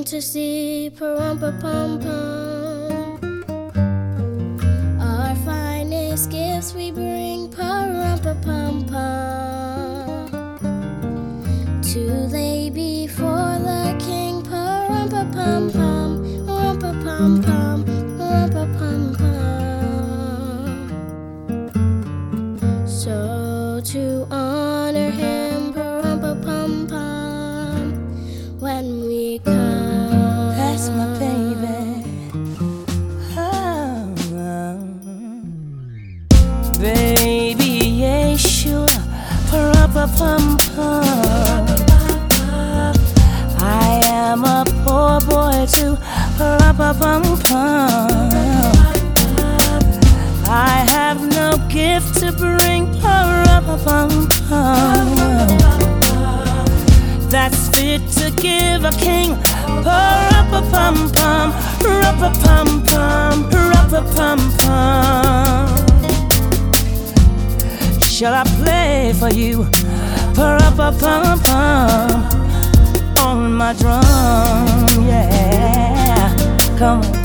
to see pa-rum-pa-pum-pum. Our finest gifts we bring pa-rum-pa-pum-pum to lay before the king. Pa-rum-pa-pum-pum, rum-pa-pum-pum, rum-pa-pum-pum. So to honor him, pa-rum-pa-pum-pum, when we come. That's my baby. Baby Yeshua, pa-rum-pa-pum-pum. I am a poor boy too, pa-rum-pa-pum-pum. I have no gift to bring, pa-rum-pa-pum-pum, that's fit to give a king. Pa-rum-pa-pum-pum, rum-pa-pum-pum, rum-pa-pum-pum. Shall I play for you? Pa-rum-pa-pum-pum on my drum, yeah. Come on.